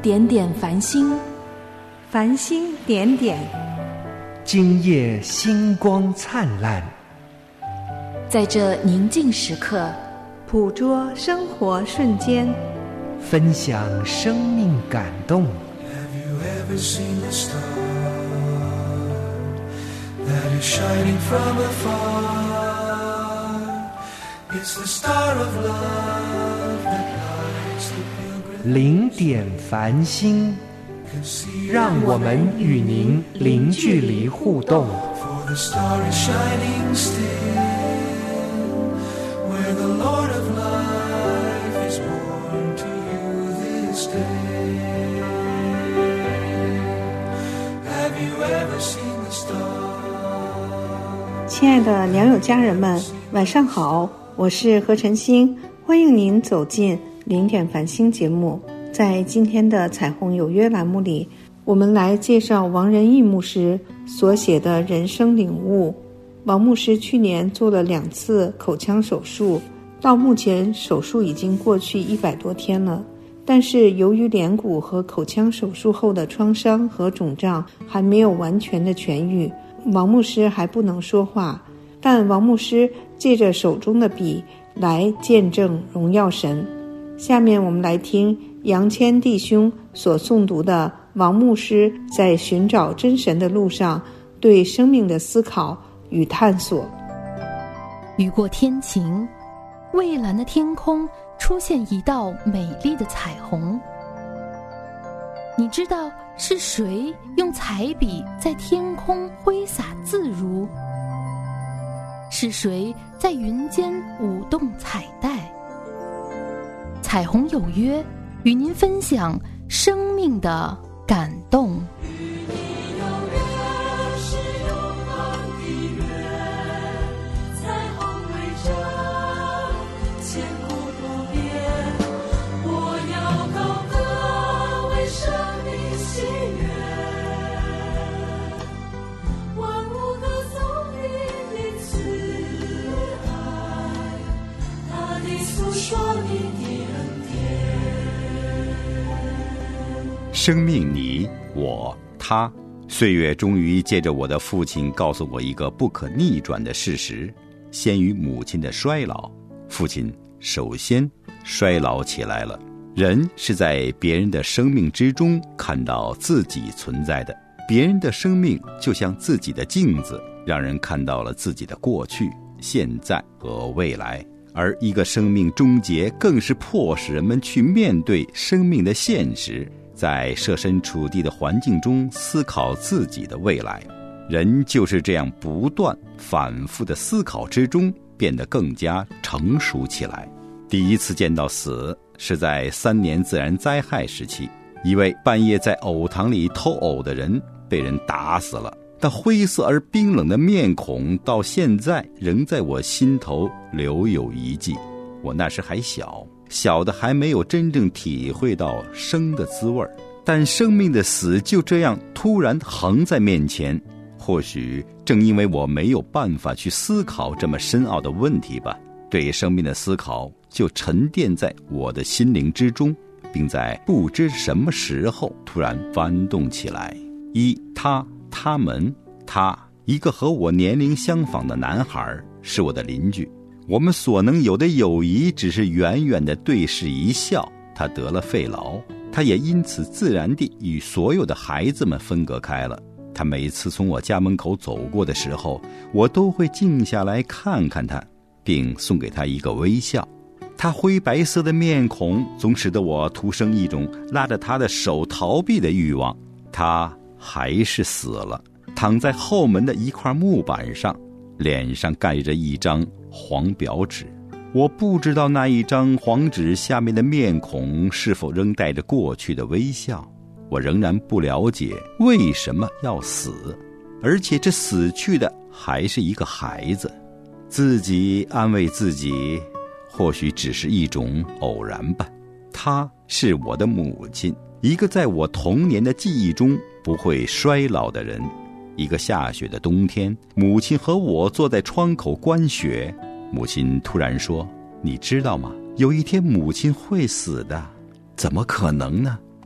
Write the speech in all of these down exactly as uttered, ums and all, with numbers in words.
点点繁星， 繁星点点， 今夜星光灿烂。 在这宁静时刻， 捕捉生活瞬間， 分享生命感動。 Have you ever seen a star that is shining from afar? It's the star of love that lights the pilgrim. 零点繁星，让我们与您零距离互动。 For the star is shining still.Where the Lord of life is born to you this day. Have you ever seen the star? 亲爱的良友家人们，晚上好，我是何晨星，欢迎您走进零点繁星节目。在今天的彩虹有约栏目里，我们来介绍王仁义牧师所写的人生领悟。王牧师去年做了两次口腔手术，到目前手术已经过去一百多天了，但是由于脸骨和口腔手术后的创伤和肿胀还没有完全的痊愈，王牧师还不能说话，但王牧师借着手中的笔来见证荣耀神。下面我们来听杨谦弟兄所诵读的王牧师在寻找真神的路上对生命的思考与探索。 雨过天晴，蔚蓝的天空出现一道美丽的彩虹。你知道是谁用彩笔在天空挥洒自如？是谁在云间舞动彩带？彩虹有约，与您分享生命的感动。 生命你我他，岁月终于借着我的父亲告诉我一个不可逆转的事实：先于母亲的衰老，父亲首先衰老起来了。人是在别人的生命之中看到自己存在的，别人的生命就像自己的镜子，让人看到了自己的过去、现在和未来。而一个生命终结，更是迫使人们去面对生命的现实，在设身处地的环境中思考自己的未来。人就是这样不断反复的思考之中变得更加成熟起来。第一次见到死是在三年自然灾害时期，一位半夜在藕塘里偷藕的人被人打死了，但灰色而冰冷的面孔到现在仍在我心头留有遗迹。我那时还小，小的还没有真正体会到生的滋味，但生命的死就这样突然横在面前。或许正因为我没有办法去思考这么深奥的问题吧，对生命的思考就沉淀在我的心灵之中，并在不知什么时候突然翻动起来。一他他们他一个和我年龄相仿的男孩是我的邻居，我们所能有的友谊只是远远的对视一笑。他得了肺痨，他也因此自然地与所有的孩子们分隔开了。他每次从我家门口走过的时候，我都会静下来看看他，并送给他一个微笑。他灰白色的面孔总使得我徒生一种拉着他的手逃避的欲望。他还是死了，躺在后门的一块木板上，脸上盖着一张黄表纸。我不知道那一张黄纸下面的面孔是否仍带着过去的微笑，我仍然不了解为什么要死，而且这死去的还是一个孩子。自己安慰自己，或许只是一种偶然吧。她是我的母亲，一个在我童年的记忆中不会衰老的人。一个下雪的冬天，母亲和我坐在窗口观雪，母亲突然说：“你知道吗？有一天母亲会死的。”怎么可能呢？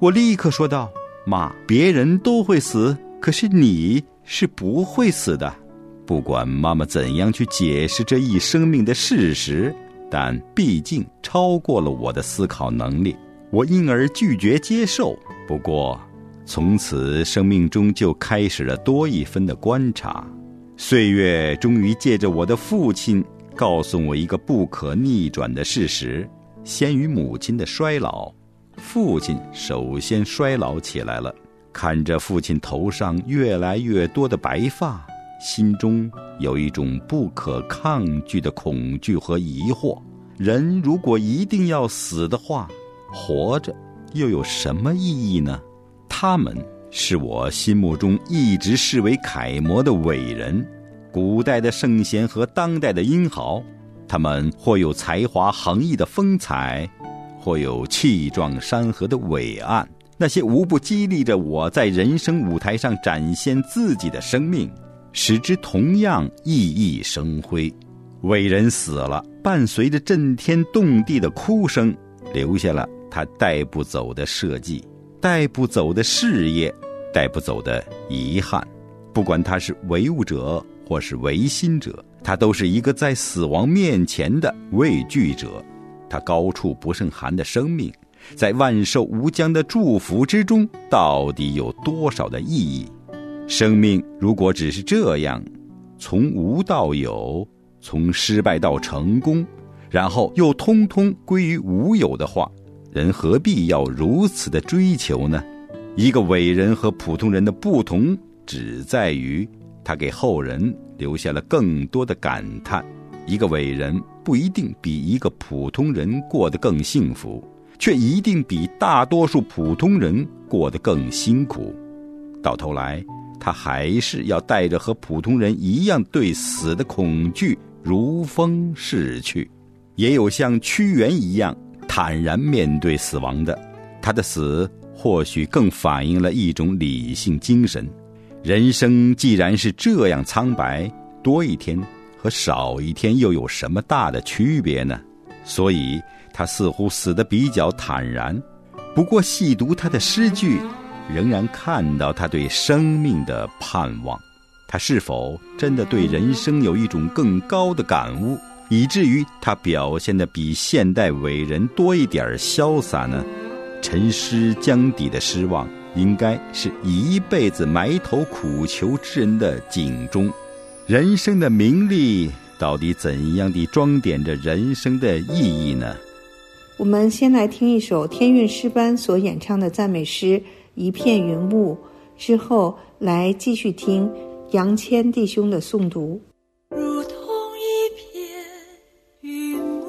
我立刻说道，妈，别人都会死，可是你是不会死的。不管妈妈怎样去解释这一生命的事实，但毕竟超过了我的思考能力，我因而拒绝接受。不过从此生命中就开始了多一分的观察。岁月终于借着我的父亲告诉我一个不可逆转的事实，先于母亲的衰老，父亲首先衰老起来了。看着父亲头上越来越多的白发，心中有一种不可抗拒的恐惧和疑惑。人如果一定要死的话，活着又有什么意义呢？他们是我心目中一直视为楷模的伟人，古代的圣贤和当代的英豪，他们或有才华横溢的风采，或有气壮山河的伟岸，那些无不激励着我在人生舞台上展现自己的生命，使之同样熠熠生辉。伟人死了，伴随着震天动地的哭声，留下了他带不走的设计，带不走的事业，带不走的遗憾。不管他是唯物者或是唯心者，他都是一个在死亡面前的畏惧者。他高处不胜寒的生命，在万寿无疆的祝福之中，到底有多少的意义？生命如果只是这样，从无到有，从失败到成功，然后又通通归于无有的话，人何必要如此的追求呢？一个伟人和普通人的不同，只在于他给后人留下了更多的感叹。一个伟人不一定比一个普通人过得更幸福，却一定比大多数普通人过得更辛苦。到头来，他还是要带着和普通人一样对死的恐惧如风逝去。也有像屈原一样坦然面对死亡的，他的死或许更反映了一种理性精神。人生既然是这样苍白，多一天和少一天又有什么大的区别呢？所以他似乎死得比较坦然。不过细读他的诗句，仍然看到他对生命的盼望。他是否真的对人生有一种更高的感悟，以至于他表现得比现代伟人多一点潇洒呢？沉尸江底的失望，应该是一辈子埋头苦求之人的警钟。人生的名利到底怎样地装点着人生的意义呢？ 我们先来听一首天韵诗班所演唱的赞美诗《一片云雾》，之后来继续听杨谦弟兄的诵读。 如同一片云雾，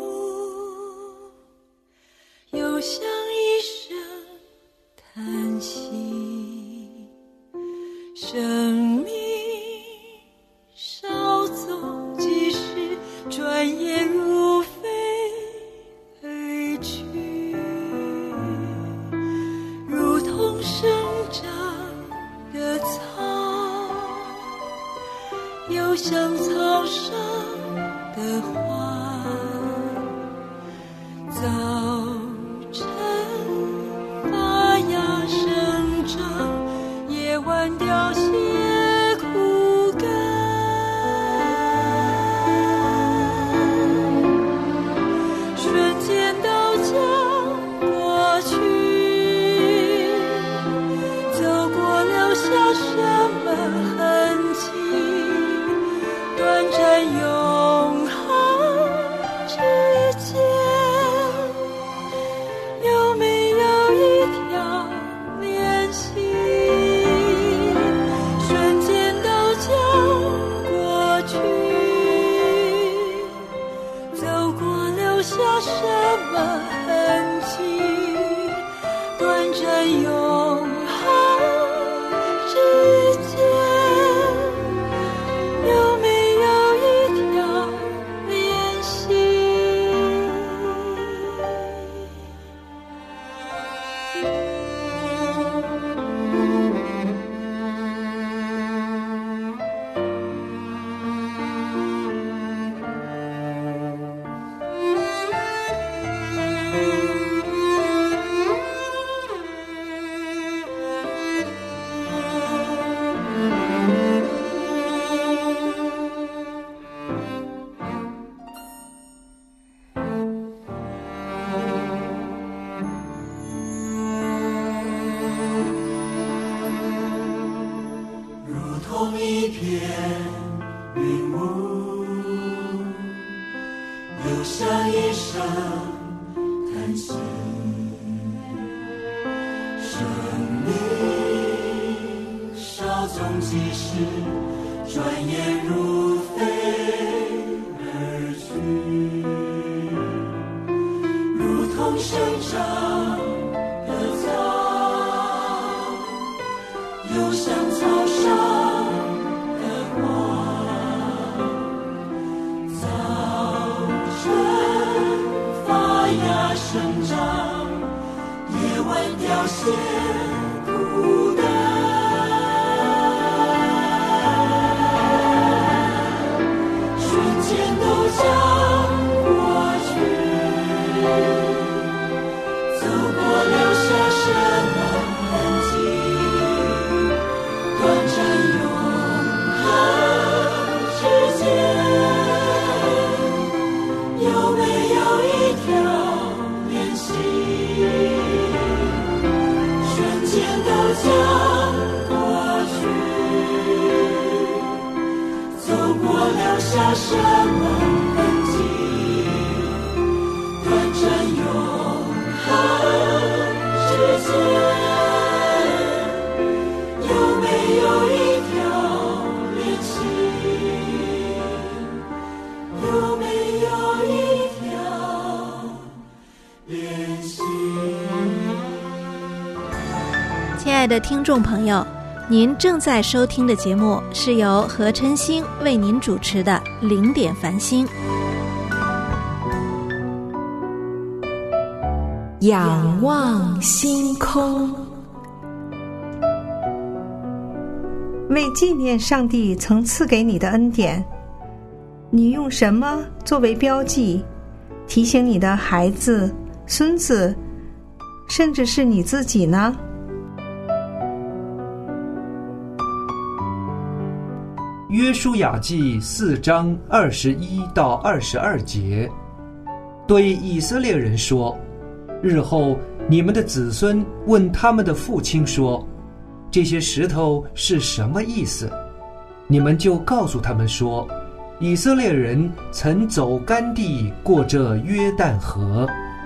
又像一声叹息，生命稍纵即逝，转眼如飞而去，如同生长的草，又像草上的花，早晨发芽生长，夜晚凋谢枯干，瞬间都将过去，走过留下什么痕迹？短暂永恒之间，有没有一条联系？瞬间都将过去，走过留下什么痕迹？短暂永恒之间，有没有一条联系？ 即逝，转眼如飞而去，如同生长的草，又像草上的花，早晨发芽生长，夜晚凋谢孤单。下什么痕迹？短暂永恒之间，有没有一条联系？有没有一条联系？ 亲爱的听众朋友，您正在收听的节目是由何晨星为您主持的《零点繁星》。 仰望星空， 为纪念上帝曾赐给你的恩典，你用什么作为标记，提醒你的孩子、孙子，甚至是你自己呢？ 约书亚记四章二十一到二十二节，对以色列人说：日后你们的子孙问他们的父亲说，这些石头是什么意思？你们就告诉他们说，以色列人曾走干地过这约旦河。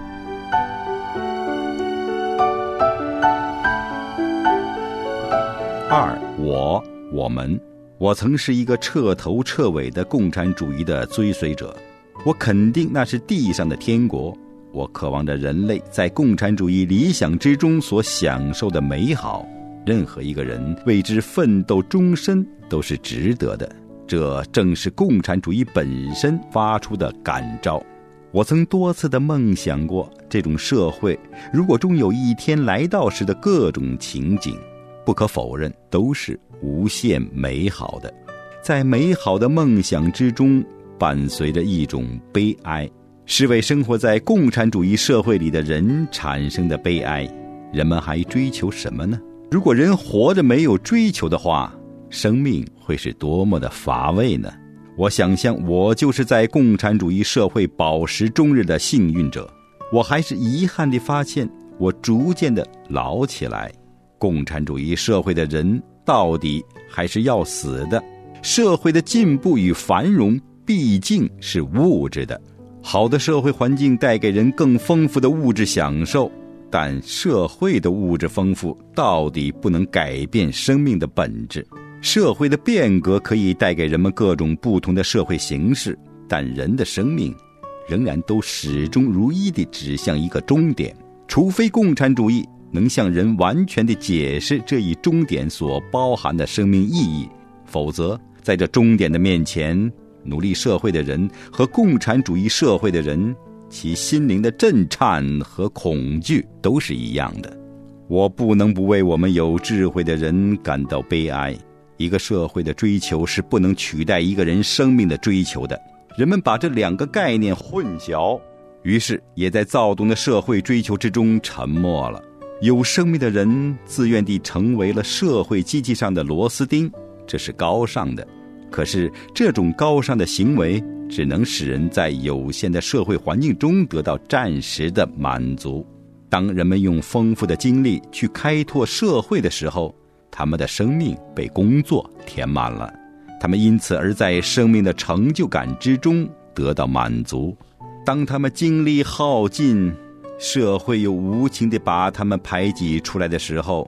二，我我们我曾是一个彻头彻尾的共产主义的追随者，我肯定那是地上的天国，我渴望着人类在共产主义理想之中所享受的美好，任何一个人为之奋斗终身都是值得的，这正是共产主义本身发出的感召。我曾多次的梦想过这种社会如果终有一天来到时的各种情景，不可否认都是无限美好的。在美好的梦想之中伴随着一种悲哀，是为生活在共产主义社会里的人产生的悲哀。人们还追求什么呢？如果人活着没有追求的话，生命会是多么的乏味呢？我想象我就是在共产主义社会饱食终日的幸运者，我还是遗憾地发现我逐渐地老起来。共产主义社会的人到底还是要死的。社会的进步与繁荣毕竟是物质的，好的社会环境带给人更丰富的物质享受，但社会的物质丰富到底不能改变生命的本质。社会的变革可以带给人们各种不同的社会形式，但人的生命仍然都始终如一地指向一个终点，除非共产主义能向人完全地解释这一终点所包含的生命意义，否则在这终点的面前，奴隶社会的人和共产主义社会的人，其心灵的震颤和恐惧都是一样的。我不能不为我们有智慧的人感到悲哀。一个社会的追求是不能取代一个人生命的追求的。人们把这两个概念混淆，于是也在躁动的社会追求之中沉没了。有生命的人自愿地成为了社会机器上的螺丝钉，这是高尚的。可是这种高尚的行为只能使人在有限的社会环境中得到暂时的满足。当人们用丰富的精力去开拓社会的时候，他们的生命被工作填满了，他们因此而在生命的成就感之中得到满足。当他们精力耗尽，社会又无情地把他们排挤出来的时候，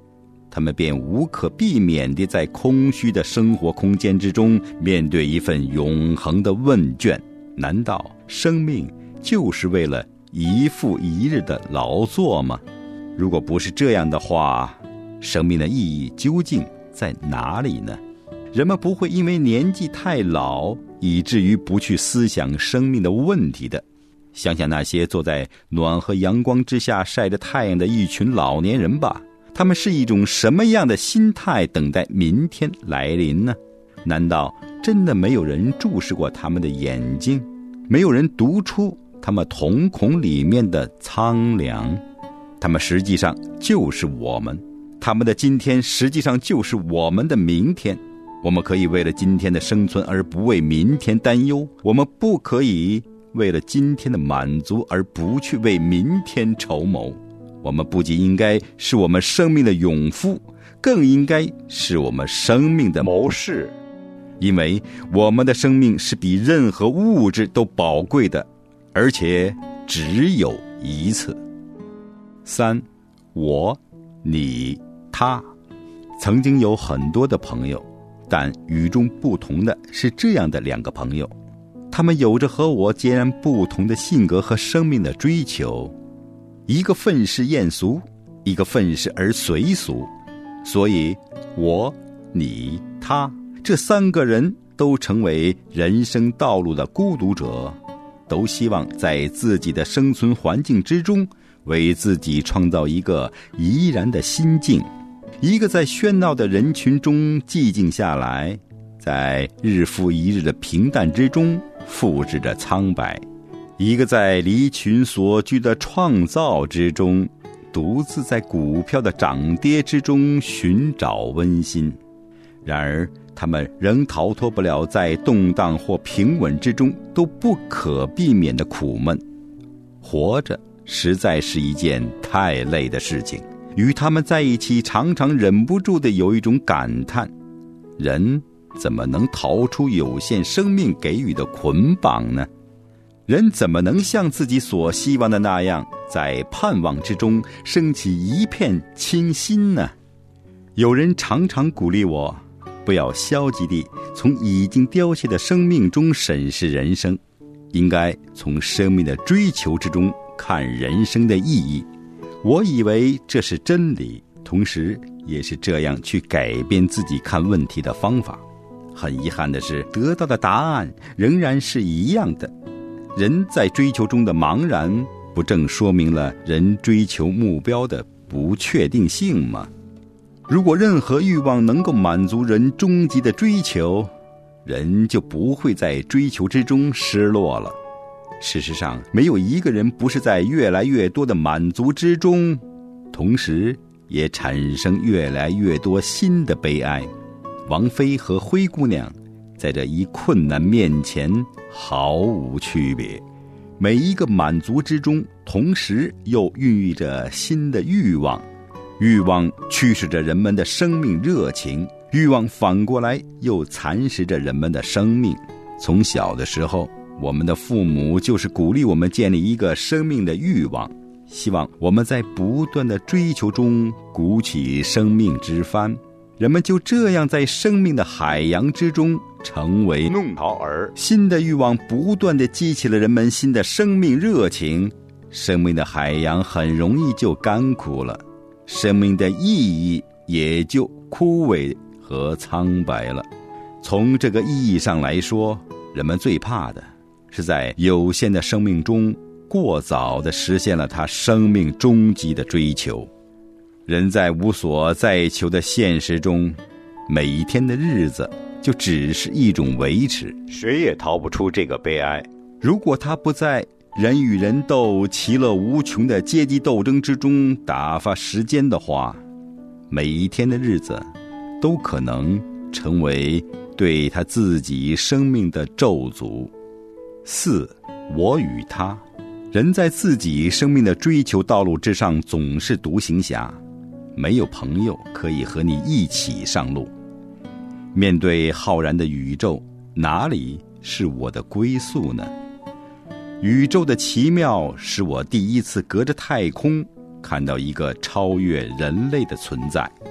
他们便无可避免地在空虚的生活空间之中面对一份永恒的问卷：难道生命就是为了一复一日的劳作吗？如果不是这样的话，生命的意义究竟在哪里呢？人们不会因为年纪太老以至于不去思想生命的问题的。想想那些坐在暖和阳光之下晒着太阳的一群老年人吧，他们是一种什么样的心态等待明天来临呢？难道真的没有人注视过他们的眼睛，没有人读出他们瞳孔里面的苍凉？他们实际上就是我们，他们的今天实际上就是我们的明天。我们可以为了今天的生存而不为明天担忧，我们不可以为了今天的满足而不去为明天筹谋。我们不仅应该是我们生命的勇夫，更应该是我们生命的谋士，因为我们的生命是比任何物质都宝贵的，而且只有一次。三，我、你、他。曾经有很多的朋友，但与众不同的是这样的两个朋友，他们有着和我截然不同的性格和生命的追求，一个愤世厌俗，一个愤世而随俗。所以我、你、他这三个人都成为人生道路的孤独者，都希望在自己的生存环境之中为自己创造一个怡然的心境，一个在喧闹的人群中寂静下来，在日复一日的平淡之中复制着苍白，一个在离群所居的创造之中，独自在股票的涨跌之中寻找温馨。然而他们仍逃脱不了在动荡或平稳之中都不可避免的苦闷。活着实在是一件太累的事情，与他们在一起常常忍不住的有一种感叹：人怎么能逃出有限生命给予的捆绑呢？人怎么能像自己所希望的那样，在盼望之中升起一片清新呢？有人常常鼓励我，不要消极地从已经凋谢的生命中审视人生，应该从生命的追求之中看人生的意义。我以为这是真理，同时也是这样去改变自己看问题的方法。很遗憾的是，得到的答案仍然是一样的。人在追求中的茫然，不正说明了人追求目标的不确定性吗？如果任何欲望能够满足人终极的追求，人就不会在追求之中失落了。事实上，没有一个人不是在越来越多的满足之中，同时也产生越来越多新的悲哀。王菲和灰姑娘在这一困难面前毫无区别，每一个满足之中，同时又孕育着新的欲望。欲望驱使着人们的生命热情，欲望反过来又蚕食着人们的生命。从小的时候，我们的父母就是鼓励我们建立一个生命的欲望，希望我们在不断的追求中鼓起生命之帆。人们就这样在生命的海洋之中成为弄潮儿，新的欲望不断地激起了人们新的生命热情，生命的海洋很容易就干枯了，生命的意义也就枯萎和苍白了。从这个意义上来说，人们最怕的是在有限的生命中过早地实现了他生命终极的追求。人在无所再求的现实中，每一天的日子就只是一种维持，谁也逃不出这个悲哀。如果他不在人与人斗其乐无穷的阶级斗争之中打发时间的话，每一天的日子都可能成为对他自己生命的咒诅。四，我与他。人在自己生命的追求道路之上总是独行侠，没有朋友可以和你一起上路。面对浩然的宇宙，哪里是我的归宿呢？宇宙的奇妙使我第一次隔着太空看到一个超越人类的存在。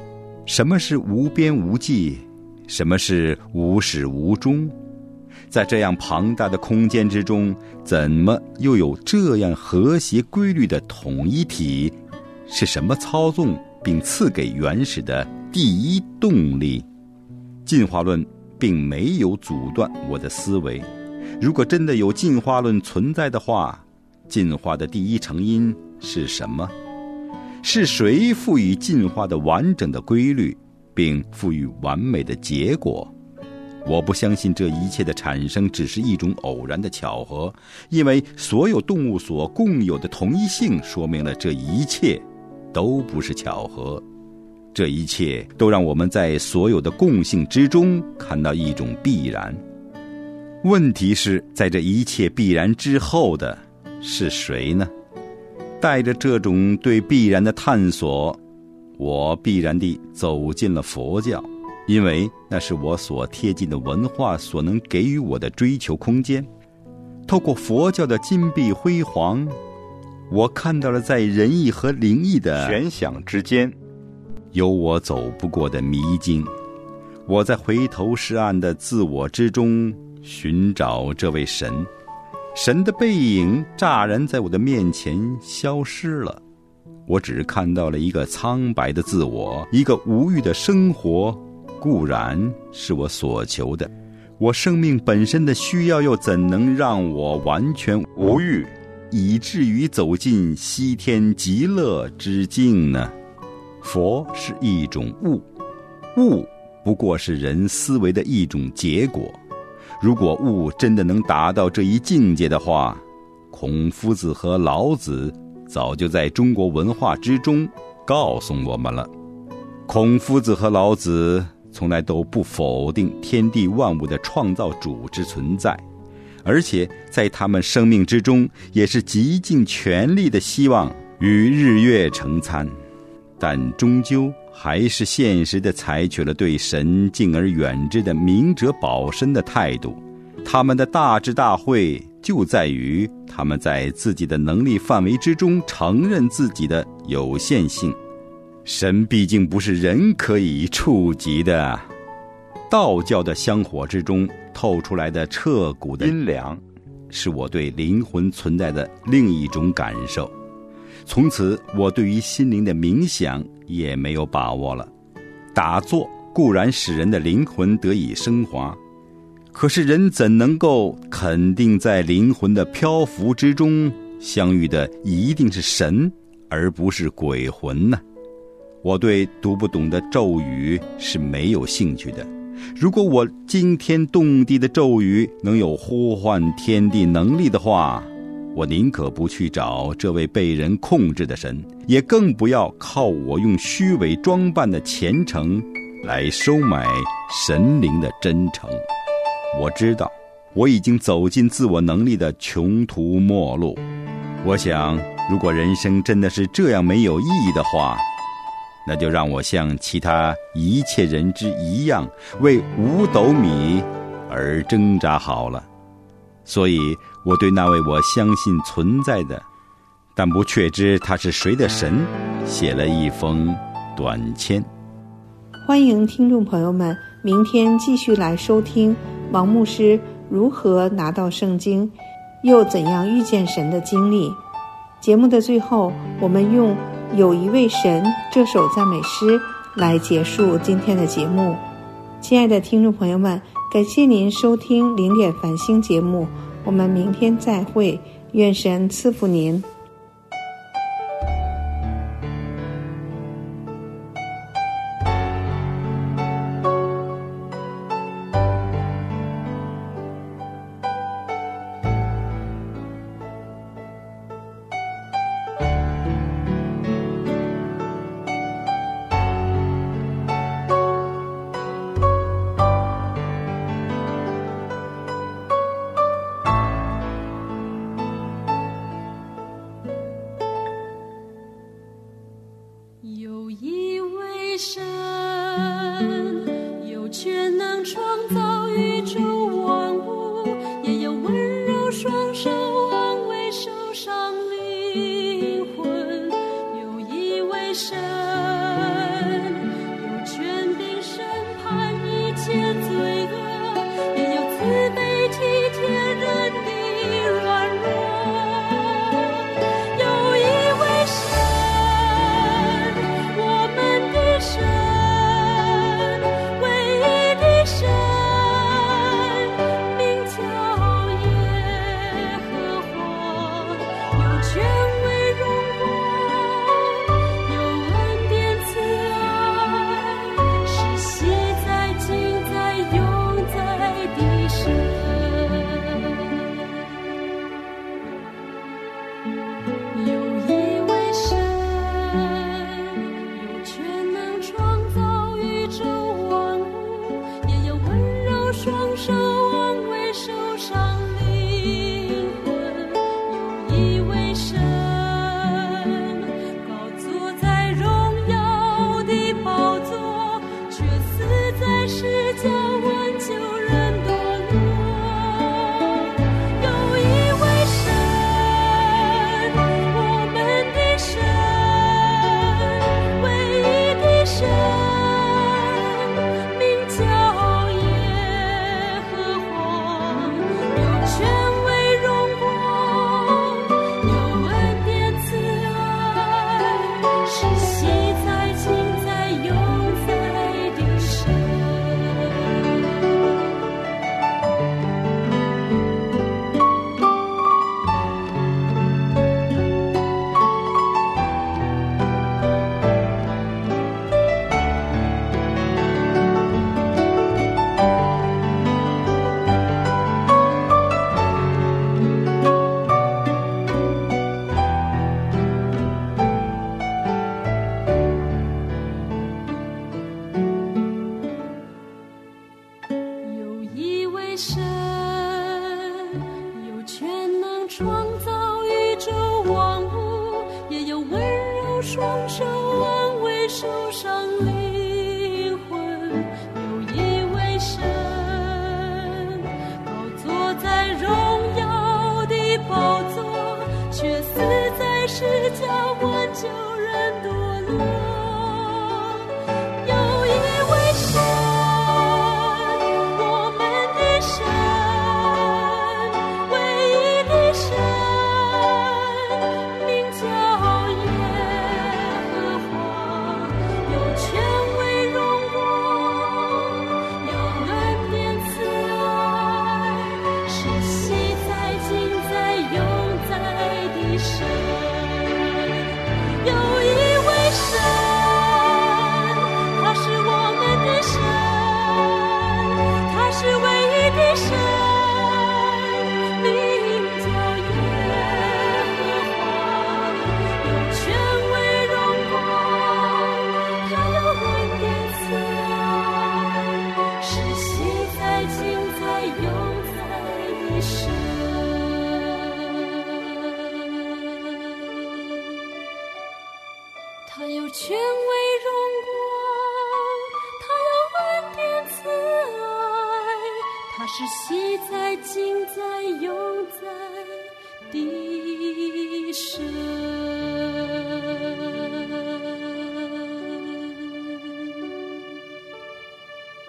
什么是无边无际？什么是无始无终？在这样庞大的空间之中，怎么又有这样和谐规律的统一体？是什么操纵并赐给原始的第一动力？进化论并没有阻断我的思维。如果真的有进化论存在的话，进化的第一成因是什么？是谁赋予进化的完整的规律，并赋予完美的结果？我不相信这一切的产生只是一种偶然的巧合，因为所有动物所共有的同一性说明了这一切都不是巧合。这一切都让我们在所有的共性之中看到一种必然。问题是，在这一切必然之后的是谁呢？带着这种对必然的探索，我必然地走进了佛教，因为那是我所贴近的文化所能给予我的追求空间。透过佛教的金碧辉煌，我看到了在仁义和灵异的悬想之间，有我走不过的迷津。我在回头是岸的自我之中寻找这位神，神的背影乍然在我的面前消失了。我只看到了一个苍白的自我，一个无欲的生活，固然是我所求的。我生命本身的需要又怎能让我完全无欲，以至于走进西天极乐之境呢？佛是一种悟，悟不过是人思维的一种结果。如果悟真的能达到这一境界的话，孔夫子和老子早就在中国文化之中告诉我们了。孔夫子和老子从来都不否定天地万物的创造主之存在，而且在他们生命之中也是极尽全力的希望与日月成参，但终究还是现实地采取了对神敬而远之的明哲保身的态度。他们的大智大慧就在于他们在自己的能力范围之中承认自己的有限性。神毕竟不是人可以触及的。道教的香火之中透出来的彻骨的阴凉，是我对灵魂存在的另一种感受。从此我对于心灵的冥想也没有把握了。打坐固然使人的灵魂得以升华，可是人怎能够肯定在灵魂的漂浮之中相遇的一定是神而不是鬼魂呢？我对读不懂的咒语是没有兴趣的。如果我惊天动地的咒语能有呼唤天地能力的话，我宁可不去找这位被人控制的神，也更不要靠我用虚伪装扮的虔诚来收买神灵的真诚。我知道我已经走进自我能力的穷途末路。我想，如果人生真的是这样没有意义的话，那就让我像其他一切人之一样，为五斗米而挣扎好了。所以我对那位我相信存在的，但不确知他是谁的神，写了一封短签。 欢迎听众朋友们明天继续来收听王牧师如何拿到圣经，又怎样遇见神的经历。节目的最后，我们用有一位神这首赞美诗来结束今天的节目。亲爱的听众朋友们，感谢您收听零点繁星节目，我们明天再会，愿神赐福您。 有一位神，有全能创造宇宙万物，也有温柔双手安慰受伤灵魂。有一位神，有全双手安慰受伤灵魂。有一位神高坐在荣耀的宝座，却死在十架挽救人堕落。有一位神，我们的神，唯一的神，名叫耶和华，有权威荣光，有恩典慈爱，是昔在今在永在的神。有一位神，他是我们的神，他是唯一的神，名叫耶和华，有权威荣光，他有恩典慈爱，是昔在今在永在的神。他有权威荣光，他有恩典慈爱，他是昔在今在永在的